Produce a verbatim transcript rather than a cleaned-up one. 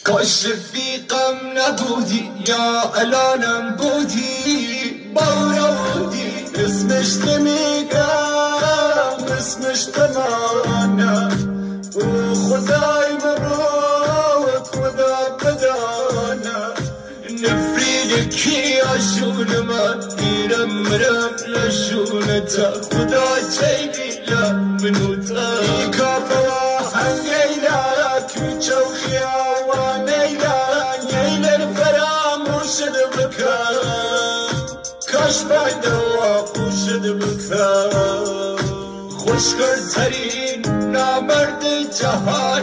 کاش رفیقم نبودی یا الانم بودی بارا بودی اسمش نمیگم اسمش بمانم او خدای مراد خدا بدانم نفرین کی آشون من میرم مرم لشونتا خدا چیلیلا منوتا کافا هنگیلا کوچه و خیاوان ایلا نیلر فراموشد بکن کاش بایدوا خوشد بکن خوشگرترین نامرد جهان